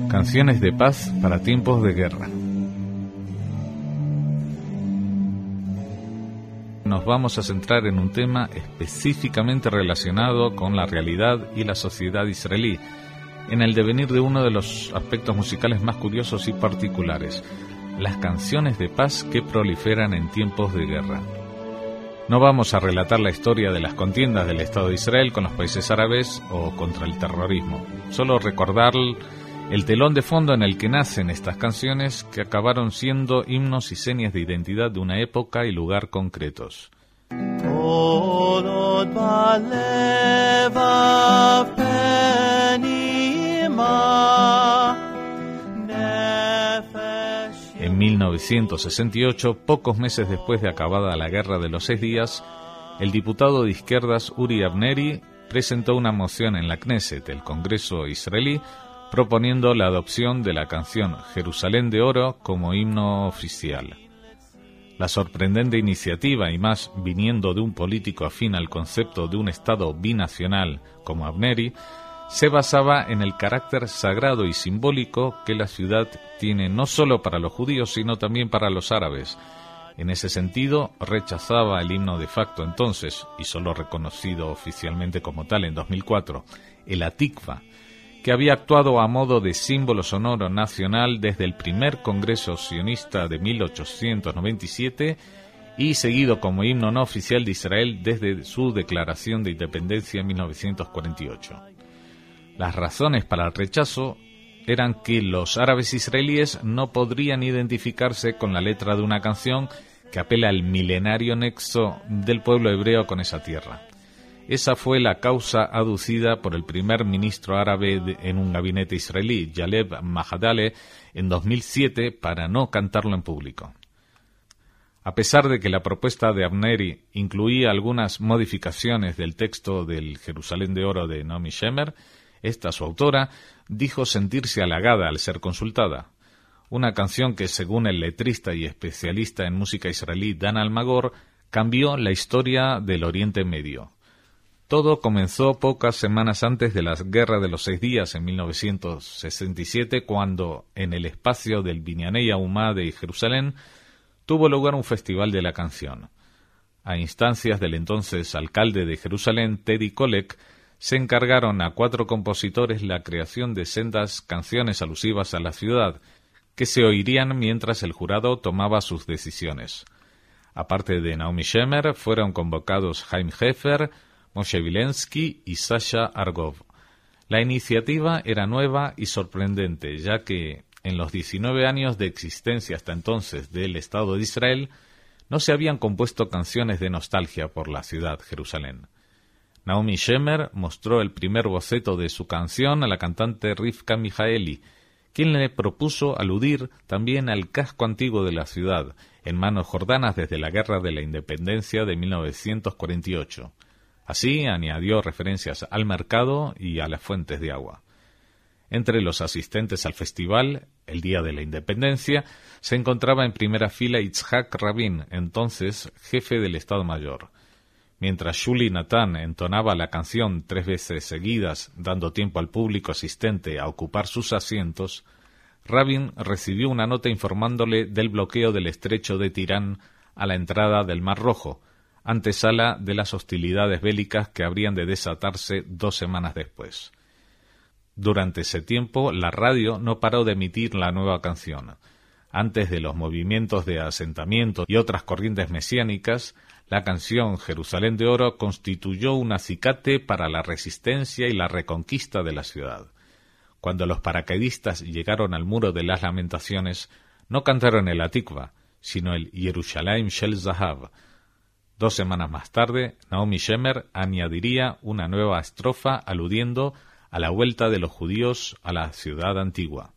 Canciones de paz para tiempos de guerra. Nos vamos a centrar en un tema específicamente relacionado con la realidad y la sociedad israelí, en el devenir de uno de los aspectos musicales más curiosos y particulares, las canciones de paz que proliferan en tiempos de guerra. No vamos a relatar la historia de las contiendas del Estado de Israel con los países árabes o contra el terrorismo, solo recordar el telón de fondo en el que nacen estas canciones que acabaron siendo himnos y señas de identidad de una época y lugar concretos. En 1968, pocos meses después de acabada la Guerra de los 6 días, el diputado de izquierdas Uri Avneri presentó una moción en la Knesset, el Congreso israelí, proponiendo la adopción de la canción Jerusalén de Oro como himno oficial. La sorprendente iniciativa, y más viniendo de un político afín al concepto de un Estado binacional como Avneri, se basaba en el carácter sagrado y simbólico que la ciudad tiene no solo para los judíos, sino también para los árabes. En ese sentido, rechazaba el himno de facto entonces, y solo reconocido oficialmente como tal en 2004, el Atikva, que había actuado a modo de símbolo sonoro nacional desde el primer Congreso sionista de 1897 y seguido como himno no oficial de Israel desde su declaración de independencia en 1948. Las razones para el rechazo eran que los árabes israelíes no podrían identificarse con la letra de una canción que apela al milenario nexo del pueblo hebreo con esa tierra. Esa fue la causa aducida por el primer ministro árabe en un gabinete israelí, Yalev Mahadale, en 2007 para no cantarlo en público. A pesar de que la propuesta de Avneri incluía algunas modificaciones del texto del Jerusalén de Oro de Naomi Shemer, esta, su autora, dijo sentirse halagada al ser consultada. Una canción que, según el letrista y especialista en música israelí Dan Almagor, cambió la historia del Oriente Medio. Todo comenzó pocas semanas antes de la Guerra de los 6 días en 1967, cuando, en el espacio del Binyanei Haumá de Jerusalén, tuvo lugar un festival de la canción. A instancias del entonces alcalde de Jerusalén, Teddy Kollek, se encargaron a 4 compositores la creación de sendas canciones alusivas a la ciudad, que se oirían mientras el jurado tomaba sus decisiones. Aparte de Naomi Shemer, fueron convocados Haim Hefer, Moshe Vilensky y Sasha Argov. La iniciativa era nueva y sorprendente, ya que en los 19 años de existencia hasta entonces del Estado de Israel no se habían compuesto canciones de nostalgia por la ciudad Jerusalén. Naomi Shemer mostró el primer boceto de su canción a la cantante Rivka Mijaeli, quien le propuso aludir también al casco antiguo de la ciudad, en manos jordanas desde la Guerra de la Independencia de 1948. Así añadió referencias al mercado y a las fuentes de agua. Entre los asistentes al festival, el Día de la Independencia, se encontraba en primera fila Yitzhak Rabin, entonces jefe del Estado Mayor. Mientras Shuli Natan entonaba la canción 3 veces seguidas, dando tiempo al público asistente a ocupar sus asientos, Rabin recibió una nota informándole del bloqueo del estrecho de Tirán a la entrada del Mar Rojo, antesala de las hostilidades bélicas que habrían de desatarse 2 semanas después. Durante ese tiempo, la radio no paró de emitir la nueva canción. Antes de los movimientos de asentamiento y otras corrientes mesiánicas, la canción Jerusalén de Oro constituyó un acicate para la resistencia y la reconquista de la ciudad. Cuando los paracaidistas llegaron al Muro de las Lamentaciones, no cantaron el Atikva, sino el Yerushalayim Shel Zahav. 2 semanas más tarde, Naomi Shemer añadiría una nueva estrofa aludiendo a la vuelta de los judíos a la ciudad antigua.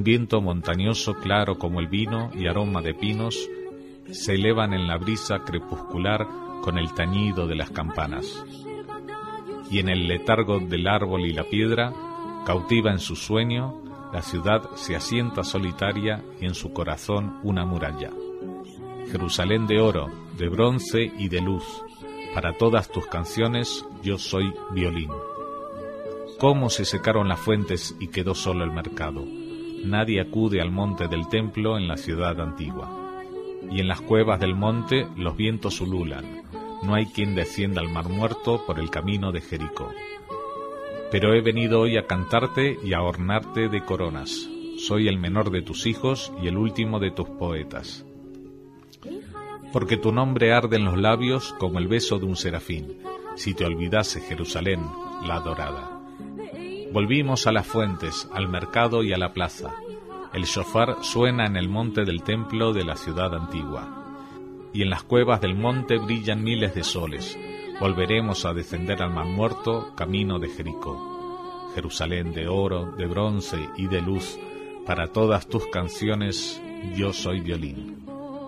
viento montañoso claro como el vino y aroma de pinos se elevan en la brisa crepuscular con el tañido de las campanas. Y en el letargo del árbol y la piedra, cautiva en su sueño, la ciudad se asienta solitaria y en su corazón una muralla. Jerusalén de oro, de bronce y de luz, para todas tus canciones yo soy violín. Cómo se secaron las fuentes y quedó solo el mercado. Nadie acude al monte del templo en la ciudad antigua. Y en las cuevas del monte los vientos ululan. No hay quien descienda al mar muerto por el camino de Jericó. Pero he venido hoy a cantarte y a ornarte de coronas. Soy el menor de tus hijos y el último de tus poetas. Porque tu nombre arde en los labios como el beso de un serafín, si te olvidase Jerusalén, la adorada. Volvimos a las fuentes, al mercado y a la plaza. El shofar suena en el monte del templo de la ciudad antigua. Y en las cuevas del monte brillan miles de soles. Volveremos a descender al mar muerto, camino de Jericó. Jerusalén de oro, de bronce y de luz, para todas tus canciones yo soy violín.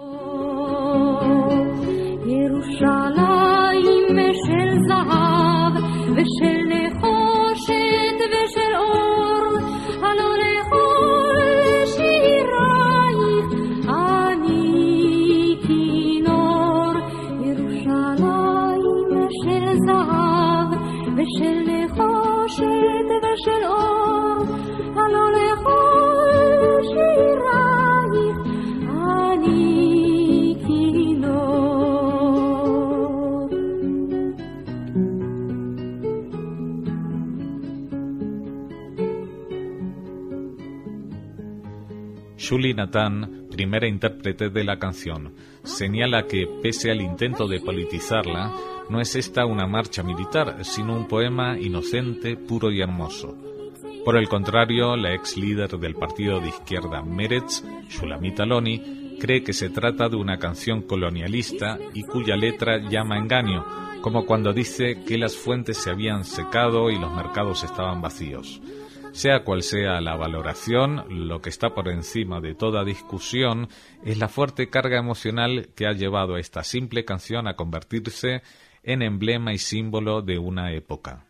Shuli Natan, primera intérprete de la canción, señala que, pese al intento de politizarla, no es esta una marcha militar, sino un poema inocente, puro y hermoso. Por el contrario, la ex líder del partido de izquierda Meretz, Shulamit Aloni, cree que se trata de una canción colonialista y cuya letra llama a engaño, como cuando dice que las fuentes se habían secado y los mercados estaban vacíos. Sea cual sea la valoración, lo que está por encima de toda discusión es la fuerte carga emocional que ha llevado a esta simple canción a convertirse en emblema y símbolo de una época.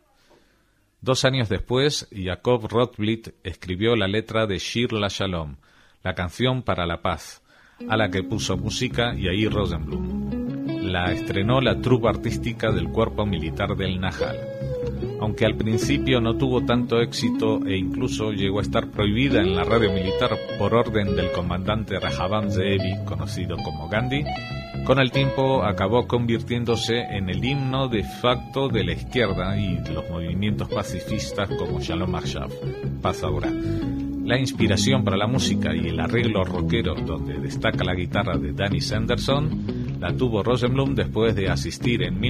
2 años después, Jacob Rotblit escribió la letra de Shir LaShalom, la canción para la paz, a la que puso música Yair Rosenblum. La estrenó la troupe artística del cuerpo militar del Nahal. Aunque al principio no tuvo tanto éxito e incluso llegó a estar prohibida en la radio militar por orden del comandante Rahavam Zeevi, conocido como Gandhi, con el tiempo acabó convirtiéndose en el himno de facto de la izquierda y de los movimientos pacifistas como Shalom Akshav, Paz Ahora. La inspiración para la música y el arreglo rockero, donde destaca la guitarra de Danny Sanderson, la tuvo Rosenblum después de asistir en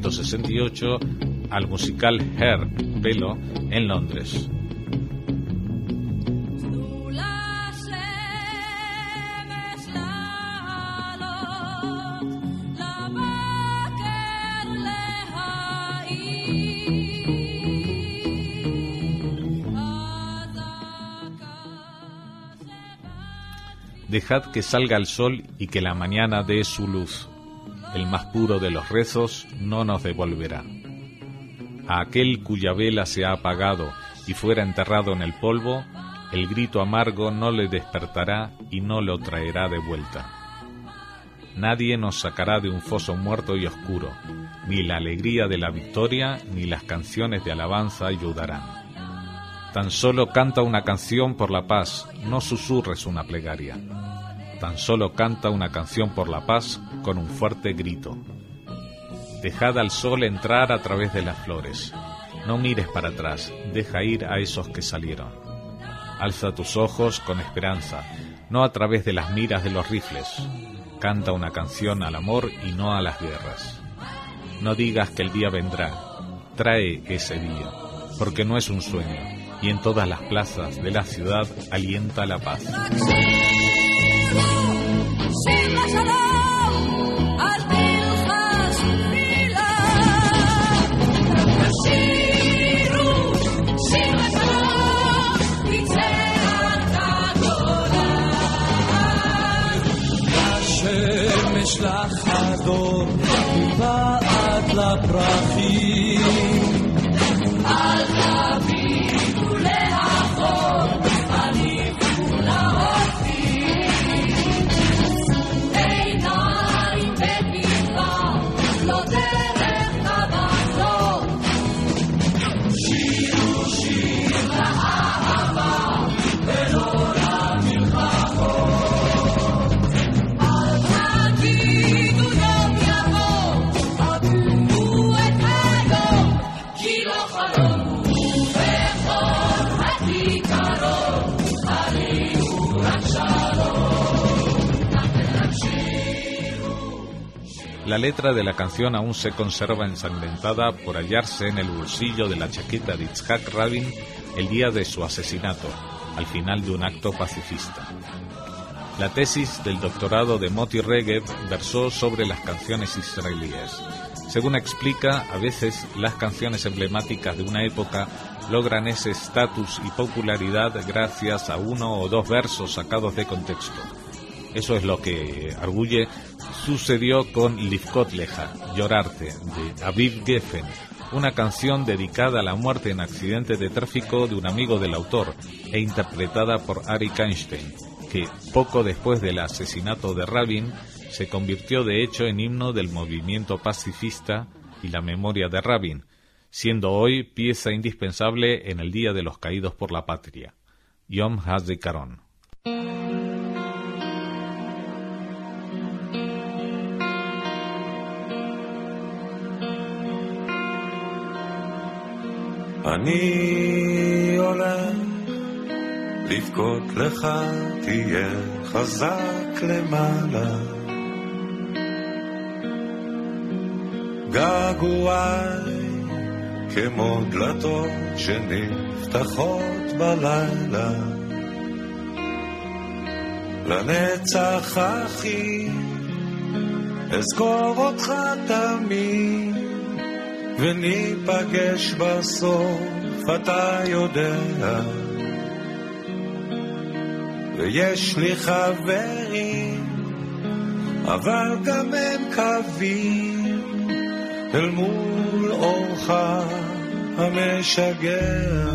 1968 al musical Hair, Pelo, en Londres. Dejad que salga el sol y que la mañana dé su luz. El más puro de los rezos no nos devolverá. A aquel cuya vela se ha apagado y fuera enterrado en el polvo, el grito amargo no le despertará y no lo traerá de vuelta. Nadie nos sacará de un foso muerto y oscuro, ni la alegría de la victoria ni las canciones de alabanza ayudarán. Tan solo canta una canción por la paz, no susurres una plegaria. Tan solo canta una canción por la paz con un fuerte grito. Dejad al sol entrar a través de las flores. No mires para atrás, deja ir a esos que salieron. Alza tus ojos con esperanza, no a través de las miras de los rifles. Canta una canción al amor y no a las guerras. No digas que el día vendrá, trae ese día, porque no es un sueño, y en todas las plazas de la ciudad alienta la paz. לחזור מבעד לפרחים. אל תביאו לאחור, הניחו לאופים. עיניים בתקווה, לא דרך כבשות. שירו שיר לאהבה ולא למלחמות. אל תגידו יום יבוא, עברו את היום, כי לא חלום בכל הכיכרות, הריעו רק שלום, רק שירו. La letra de la canción aún se conserva ensangrentada por hallarse en el bolsillo de la chaqueta de Yitzhak Rabin el día de su asesinato, al final de un acto pacifista. La tesis del doctorado de Moti Regev versó sobre las canciones israelíes. Según explica, a veces las canciones emblemáticas de una época logran ese estatus y popularidad gracias a uno o dos versos sacados de contexto. Eso es lo que, arguye, sucedió con Livkot Leja, Llorarte, de Aviv Geffen, una canción dedicada a la muerte en accidente de tráfico de un amigo del autor e interpretada por Arik Einstein, que poco después del asesinato de Rabin se convirtió de hecho en himno del movimiento pacifista y la memoria de Rabin, siendo hoy pieza indispensable en el Día de los Caídos por la Patria, Yom HaZikaron. אני הולך לבכות לך, תהיה חזק למעלה. געגועי כמו דלתות שנפתחות בלילה. לנצח אחי אזכור אותך תמיד, וניפגש בסוף, אתה יודע. ויש לי חברים, אבל גם הם קווים אל מול אורך המשגע.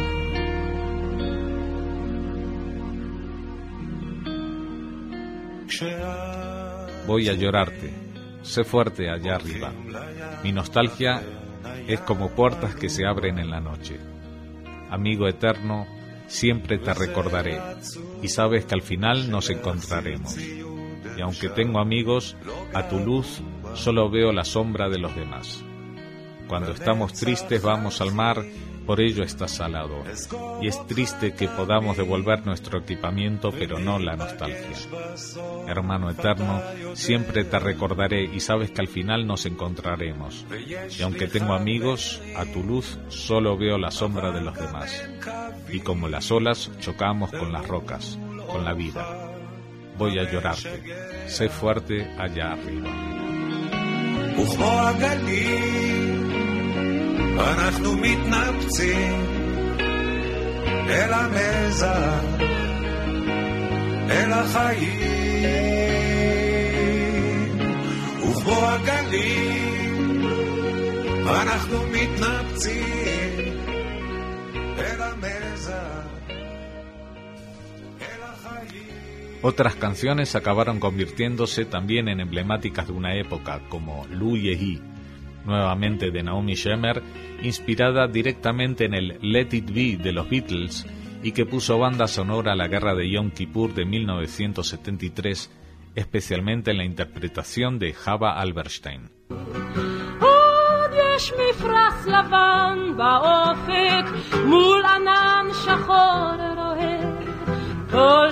Voy a llorarte, sé fuerte allá arriba. Mi nostalgia es como puertas que se abren en la noche. Amigo eterno, siempre te recordaré, y sabes que al final nos encontraremos. Y aunque tengo amigos, a tu luz solo veo la sombra de los demás. Cuando estamos tristes vamos al mar, por ello estás salado. Y es triste que podamos devolver nuestro equipamiento, pero no la nostalgia. Hermano eterno, siempre te recordaré y sabes que al final nos encontraremos. Y aunque tengo amigos, a tu luz solo veo la sombra de los demás. Y como las olas, chocamos con las rocas, con la vida. Voy a llorarte. Sé fuerte allá arriba. אנחנו מתנפצים אל המזח, אל החיים, וכמו הגלים אנחנו מתנפצים אל המזח, אל החיים. Otras canciones acabaron convirtiéndose también en emblemáticas de una época, como Lu Yehi, nuevamente de Naomi Shemer, inspirada directamente en el Let It Be de los Beatles y que puso banda sonora a la guerra de Yom Kippur de 1973, especialmente en la interpretación de Chava Alberstein. עוד יש מפרש לבן באופק מול ענן שחור רועד, כל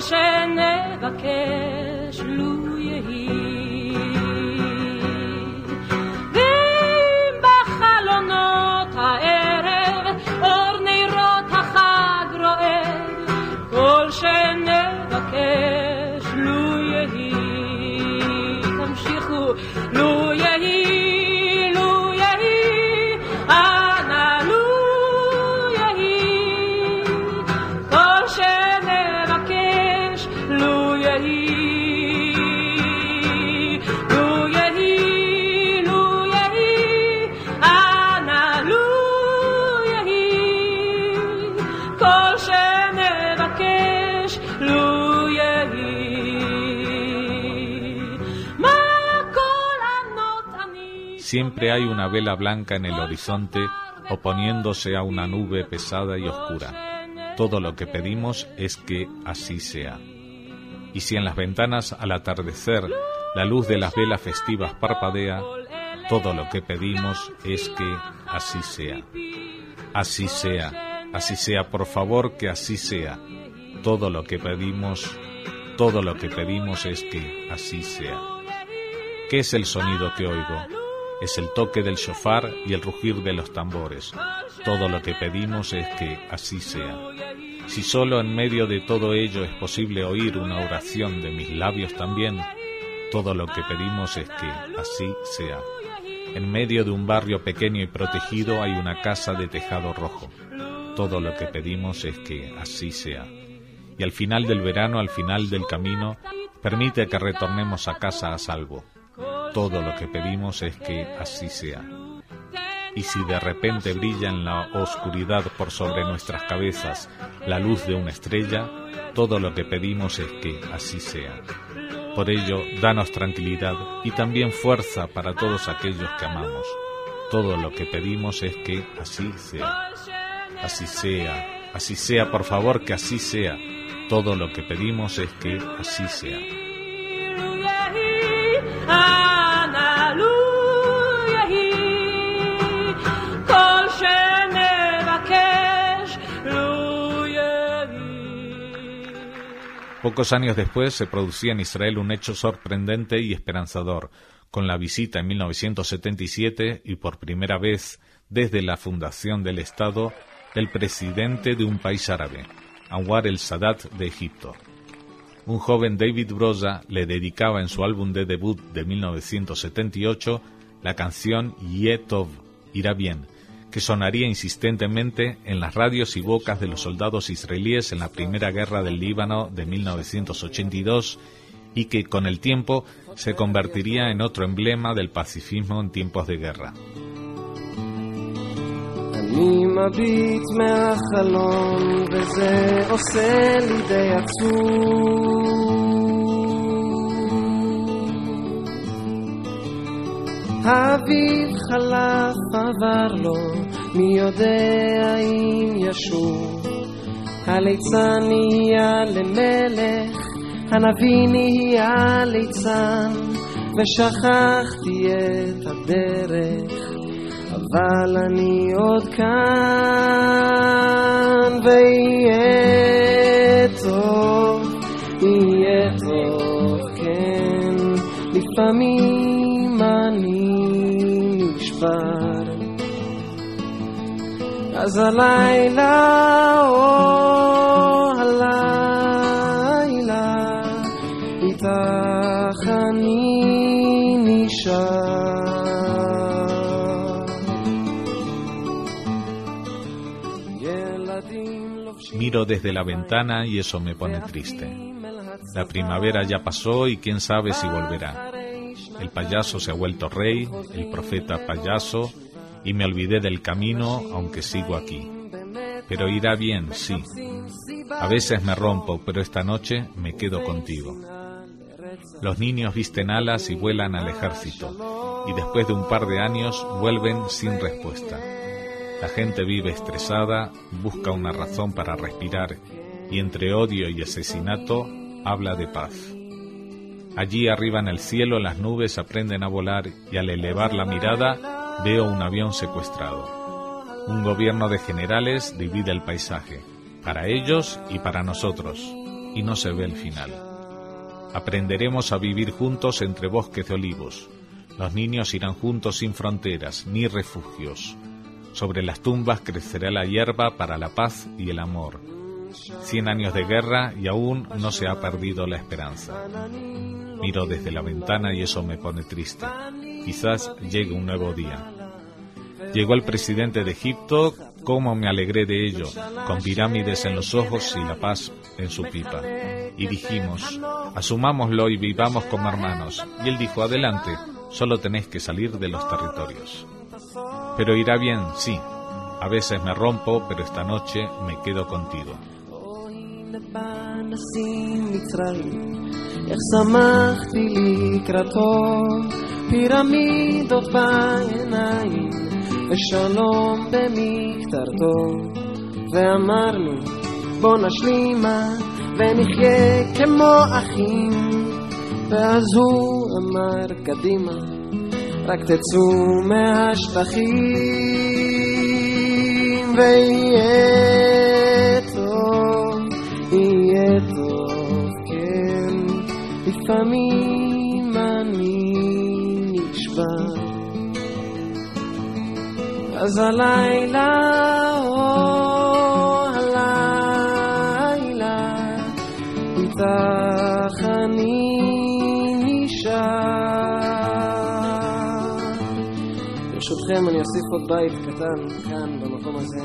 שנבקש לו יהי. שנבקש לו יהי, תמשיכו לו יהי, לו יהי, אנא לו Siempre hay una vela blanca en el horizonte oponiéndose a una nube pesada y oscura. Todo lo que pedimos es que así sea. Y si en las ventanas al atardecer la luz de las velas festivas parpadea, todo lo que pedimos es que así sea. Así sea, por favor, que así sea. Todo lo que pedimos es que así sea. ¿Qué es el sonido que oigo? Es el toque del shofar y el rugir de los tambores. Todo lo que pedimos es que así sea. Si solo en medio de todo ello es posible oír una oración de mis labios también, todo lo que pedimos es que así sea. En medio de un barrio pequeño y protegido hay una casa de tejado rojo. Todo lo que pedimos es que así sea. Y al final del verano, al final del camino, permite que retornemos a casa a salvo. Todo lo que pedimos es que así sea. Y si de repente brilla en la oscuridad por sobre nuestras cabezas la luz de una estrella, todo lo que pedimos es que así sea. Por ello, danos tranquilidad y también fuerza para todos aquellos que amamos. Todo lo que pedimos es que así sea. Así sea, por favor, que así sea. Todo lo que pedimos es que así sea. Pocos años después se producía en Israel un hecho sorprendente y esperanzador, con la visita en 1977 y por primera vez desde la fundación del Estado del presidente de un país árabe, Anwar el-Sadat de Egipto. Un joven David Broza le dedicaba en su álbum de debut de 1978 la canción Yeh Tov, irá bien, que sonaría insistentemente en las radios y bocas de los soldados israelíes en la Primera Guerra del Líbano de 1982 y que con el tiempo se convertiría en otro emblema del pacifismo en tiempos de guerra. אני מביט מהחלון וזה עושה לי די עצוב האביב חלף עבר לו מי יודע אם ישוב הליצן נהיה למלך הנביא נהיה ליצן ושכחתי את הדרך אבל אני עוד כאן ויהיה טוב, כן לפעמים אני נשבר אז הלילה איתך אני נשאר Miro desde la ventana y eso me pone triste. La primavera ya pasó y quién sabe si volverá. El payaso se ha vuelto rey, el profeta payaso, y me olvidé del camino aunque sigo aquí. Pero irá bien, sí. A veces me rompo, pero esta noche me quedo contigo. Los niños visten alas y vuelan al ejército, y después de un par de años vuelven sin respuesta. La gente vive estresada, busca una razón para respirar y entre odio y asesinato habla de paz. Allí arriba en el cielo las nubes aprenden a volar y al elevar la mirada veo un avión secuestrado. Un gobierno de generales divide el paisaje, para ellos y para nosotros, y no se ve el final. Aprenderemos a vivir juntos entre bosques de olivos. Los niños irán juntos sin fronteras ni refugios. Sobre las tumbas crecerá la hierba para la paz y el amor. 100 años de guerra y aún no se ha perdido la esperanza. Miro desde la ventana y eso me pone triste. Quizás llegue un nuevo día. Llegó el presidente de Egipto, cómo me alegré de ello, con pirámides en los ojos y la paz en su pipa. Y dijimos, asumámoslo y vivamos como hermanos. Y él dijo, adelante, solo tenéis que salir de los territorios. Pero irá bien, sí. A veces me rompo, pero esta noche me quedo contigo. פירמידות בעיניים ושלום במקטרתו ואמרנו בוא נשלימה ונחיה כמו אחים ואז הוא אמר קדימה רק תצאו מהשטחים ויהיה טוב כן לפעמים אני נשבע אז הלילה איתך אני נשאר. ברשותכם אני אוסיף עוד בית קטן כאן במקום הזה.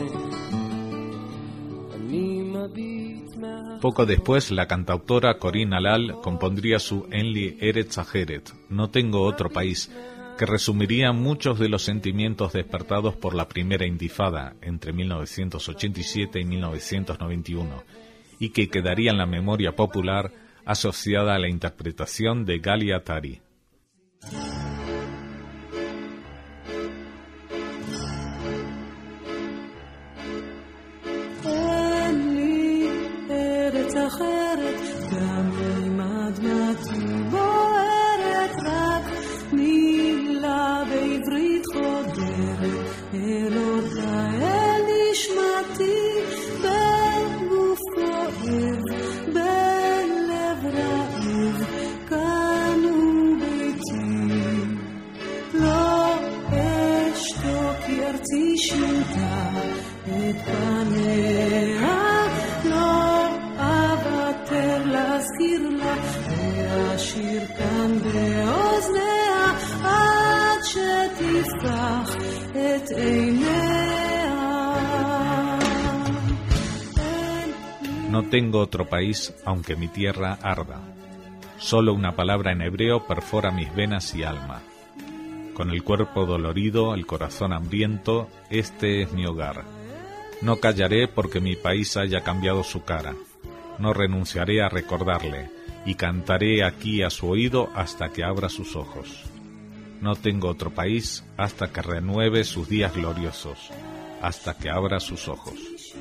אני מביט Poco después, la cantautora Corinne Halal compondría su Enli Eretz Ajeret, No tengo otro país, que resumiría muchos de los sentimientos despertados por la primera intifada entre 1987 y 1991, y que quedaría en la memoria popular asociada a la interpretación de Gali Atari. No tengo otro país, aunque mi tierra arda. Solo una palabra en hebreo perfora mis venas y alma. Con el cuerpo dolorido, el corazón hambriento, este es mi hogar. No callaré porque mi país haya cambiado su cara. No renunciaré a recordarle, y cantaré aquí a su oído hasta que abra sus ojos. No tengo otro país hasta que renueve sus días gloriosos, hasta que abra sus ojos.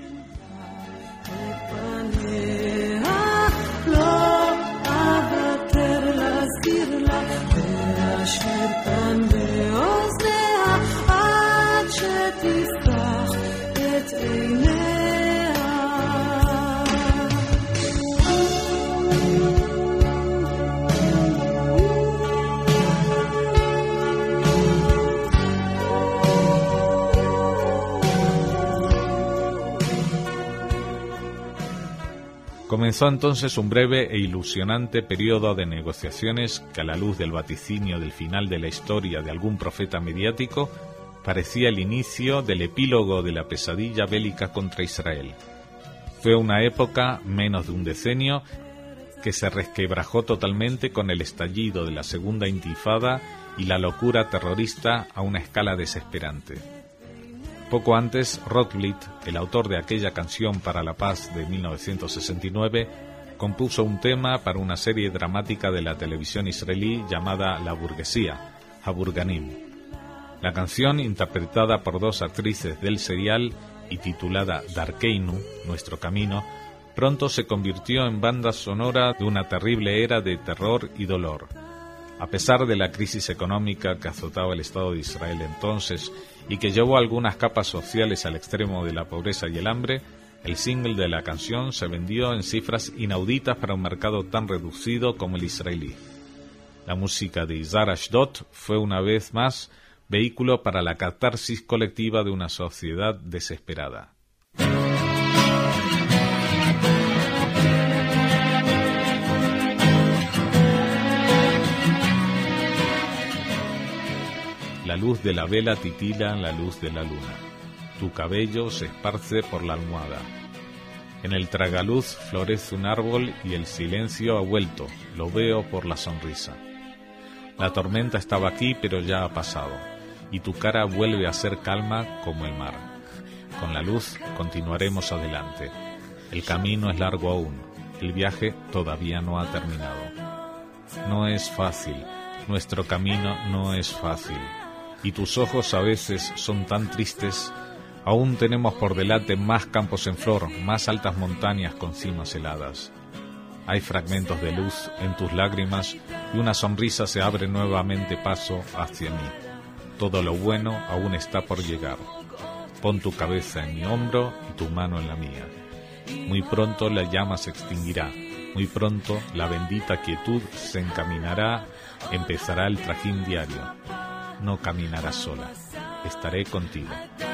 Comenzó entonces un breve e ilusionante periodo de negociaciones que, a la luz del vaticinio del final de la historia de algún profeta mediático, parecía el inicio del epílogo de la pesadilla bélica contra Israel. Fue una época, menos de un decenio, que se resquebrajó totalmente con el estallido de la segunda intifada y la locura terrorista a una escala desesperante. Poco antes, Rotblit, el autor de aquella canción para la paz de 1969, compuso un tema para una serie dramática de la televisión israelí llamada La Burguesía, Haburganim. La canción, interpretada por dos actrices del serial y titulada Darkeinu, Nuestro Camino, pronto se convirtió en banda sonora de una terrible era de terror y dolor. A pesar de la crisis económica que azotaba el Estado de Israel entonces y que llevó a algunas capas sociales al extremo de la pobreza y el hambre, el single de la canción se vendió en cifras inauditas para un mercado tan reducido como el israelí. La música de Izar Ashdod fue una vez más vehículo para la catarsis colectiva de una sociedad desesperada. La luz de la vela titila en la luz de la luna. Tu cabello se esparce por la almohada. En el tragaluz florece un árbol y el silencio ha vuelto. Lo veo por la sonrisa. La tormenta estaba aquí, pero ya ha pasado. Y tu cara vuelve a ser calma como el mar. Con la luz continuaremos adelante. El camino es largo aún. El viaje todavía no ha terminado. No es fácil. nuestro camino no es fácil, y tus ojos a veces son tan tristes. Aún tenemos por delante más campos en flor, más altas montañas con cimas heladas. Hay fragmentos de luz en tus lágrimas y una sonrisa se abre nuevamente paso hacia mí. Todo lo bueno aún está por llegar. Pon tu cabeza en mi hombro y tu mano en la mía. Muy pronto la llama se extinguirá. Muy pronto la bendita quietud se encaminará. Empezará el trajín diario. No caminarás sola. Estaré contigo.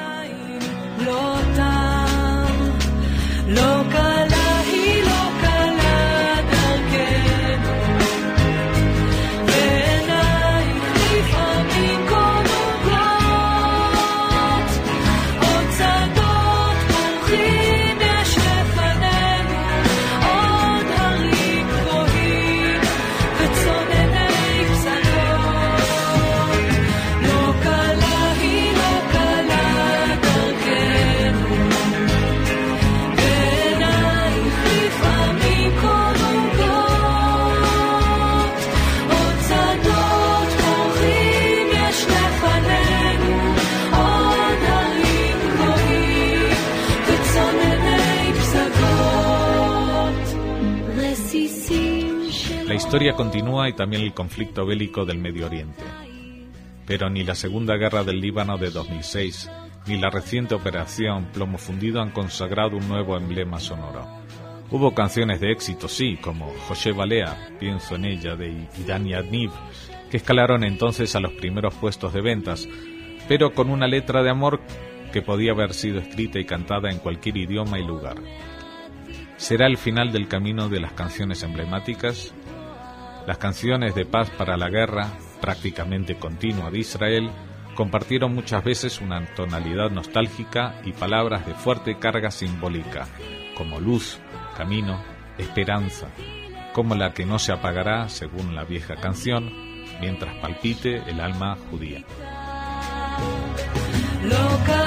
La historia continúa y también el conflicto bélico del Medio Oriente. Pero ni la Segunda Guerra del Líbano de 2006, ni la reciente operación Plomo Fundido han consagrado un nuevo emblema sonoro. Hubo canciones de éxito, sí, como José Balea, Pienso en ella, de Idan Yaniv, que escalaron entonces a los primeros puestos de ventas, pero con una letra de amor que podía haber sido escrita y cantada en cualquier idioma y lugar. ¿Será el final del camino de las canciones emblemáticas? Las canciones de paz para la guerra, prácticamente continua de Israel, compartieron muchas veces una tonalidad nostálgica y palabras de fuerte carga simbólica, como luz, camino, esperanza, como la que no se apagará, según la vieja canción, mientras palpite el alma judía. Loca